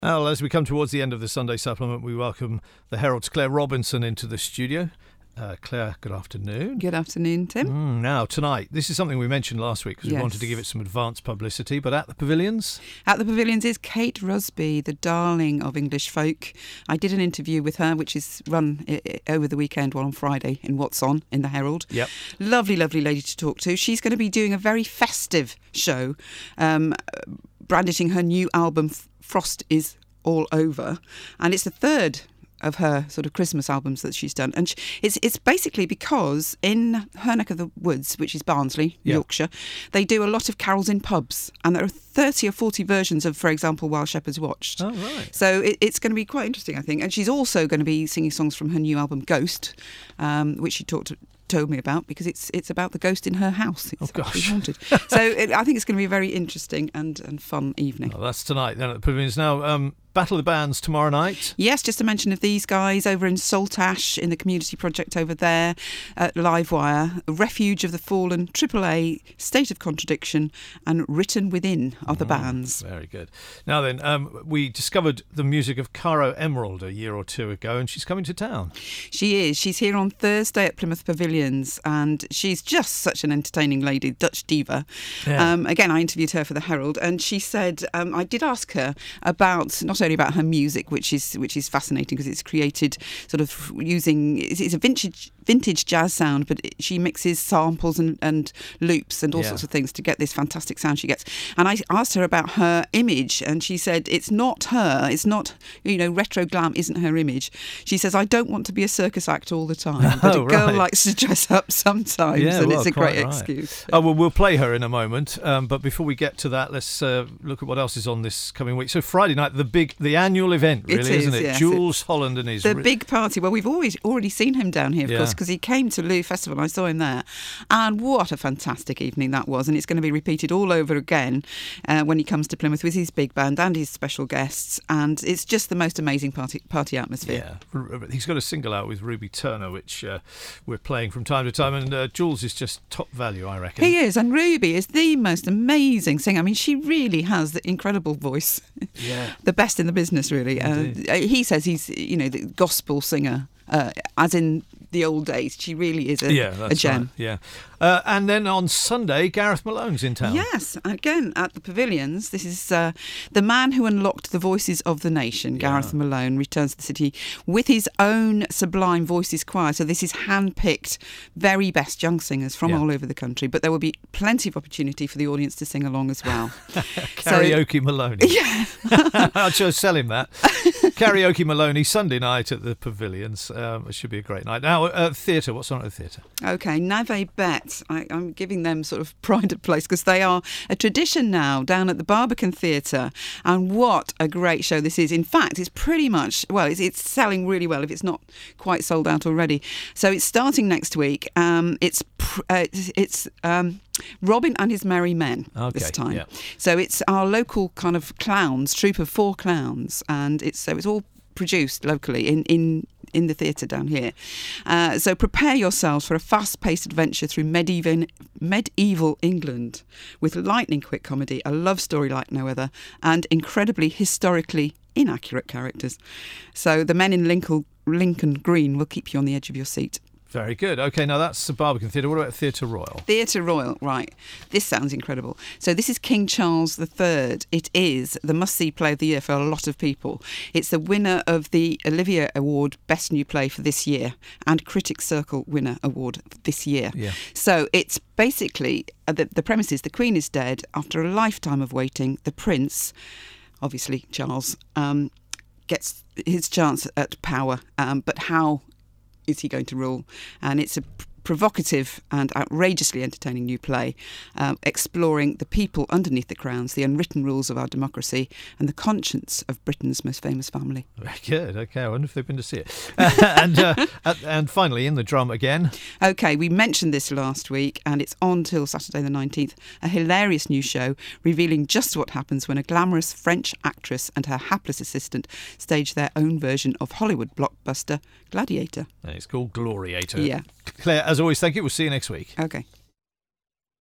Well, as we come towards the end of the Sunday supplement, we welcome the Herald's Claire Robinson into the studio. Claire, good afternoon. Good afternoon, Tim. Now, tonight, this is something we mentioned last week because we wanted to give it some advance publicity, but at the Pavilions? At the Pavilions is Kate Rusby, the darling of English folk. I did an interview with her, which is run over the weekend, on Friday, in What's On, in the Herald. Yep. Lovely, lovely lady to talk to. She's going to be doing a very festive show, brandishing her new album, Frost is All Over, and it's the third of her sort of Christmas albums that she's done, and it's basically because in her neck of the woods, which is Barnsley, Yorkshire, they do a lot of carols in pubs, and there are 30 or 40 versions of, for example, While Shepherds Watched. Oh, right. So it's going to be quite interesting, I think. And she's also going to be singing songs from her new album Ghost, which she told me about, because it's about the ghost in her house. It's actually haunted. So I think it's going to be a very interesting and fun evening. Well, that's tonight then at the Pavilions. Now, Battle of the Bands tomorrow night. Yes, just a mention of these guys over in Saltash in the community project over there at Livewire. Refuge of the Fallen, AAA, State of Contradiction and Written Within are the bands. Very good. Now then, we discovered the music of Caro Emerald a year or two ago, and she's coming to town. She is. She's here on Thursday at Plymouth Pavilions, and she's just such an entertaining lady, Dutch diva. Yeah. Again, I interviewed her for the Herald, and she said, I did ask her about not only about her music, which is fascinating because it's created sort of using, it's a vintage jazz sound, but she mixes samples and loops and all sorts of things to get this fantastic sound she gets. And I asked her about her image, and she said it's not her, it's not, retro glam isn't her image. She says, I don't want to be a circus act all the time, but a girl likes to dress up sometimes, and it's a great excuse. Oh, well, we'll play her in a moment, but before we get to that, let's look at what else is on this coming week. So Friday night, the annual event, really, isn't it? Yes, Jules Holland and his... The big party. Well, we've already seen him down here, of course, because he came to Loo Festival. I saw him there. And what a fantastic evening that was. And it's going to be repeated all over again when he comes to Plymouth with his big band and his special guests. And it's just the most amazing party atmosphere. Yeah. He's got a single out with Ruby Turner, which we're playing from time to time. And Jules is just top value, I reckon. He is. And Ruby is the most amazing singer. I mean, she really has the incredible voice. Yeah. The best in the business, really. He says he's, the gospel singer, as in the old days. She really is a gem. Right. Yeah. And then on Sunday, Gareth Malone's in town. Yes, again at the Pavilions. This is the man who unlocked the voices of the nation. Gareth Malone returns to the city with his own Sublime Voices choir. So this is hand-picked, very best young singers from all over the country. But there will be plenty of opportunity for the audience to sing along as well. Karaoke Maloney. Yeah. I'll just sell him that. Karaoke Maloney, Sunday night at the Pavilions. It should be a great night. Now, theatre. What's on at the theatre? OK, Nave Bet. I'm giving them sort of pride of place because they are a tradition now down at the Barbican Theatre. And what a great show this is. In fact, it's pretty much, it's selling really well if it's not quite sold out already. So it's starting next week. It's Robin and His Merry Men this time. Yeah. So it's our local kind of clowns, troupe of 4 clowns. And it's all produced locally in the theatre down here. So prepare yourselves for a fast-paced adventure through medieval England with lightning-quick comedy, a love story like no other, and incredibly historically inaccurate characters. So the men in Lincoln Green will keep you on the edge of your seat. Very good. OK, now that's the Barbican Theatre. What about Theatre Royal? Theatre Royal, right. This sounds incredible. So this is King Charles III. It is the must-see play of the year for a lot of people. It's the winner of the Olivier Award Best New Play for this year and Critics' Circle Winner Award this year. Yeah. So it's basically, the premise is the Queen is dead. After a lifetime of waiting, the Prince, obviously Charles, gets his chance at power. But how is he going to rule? And it's a provocative and outrageously entertaining new play exploring the people underneath the crowns, the unwritten rules of our democracy and the conscience of Britain's most famous family. Very good. OK, I wonder if they've been to see it. And finally, in the drum again. OK, we mentioned this last week and it's on till Saturday the 19th. A hilarious new show revealing just what happens when a glamorous French actress and her hapless assistant stage their own version of Hollywood blockbuster Gladiator. And it's called Gloriator. Yeah. Claire, as always, thank you. We'll see you next week. OK.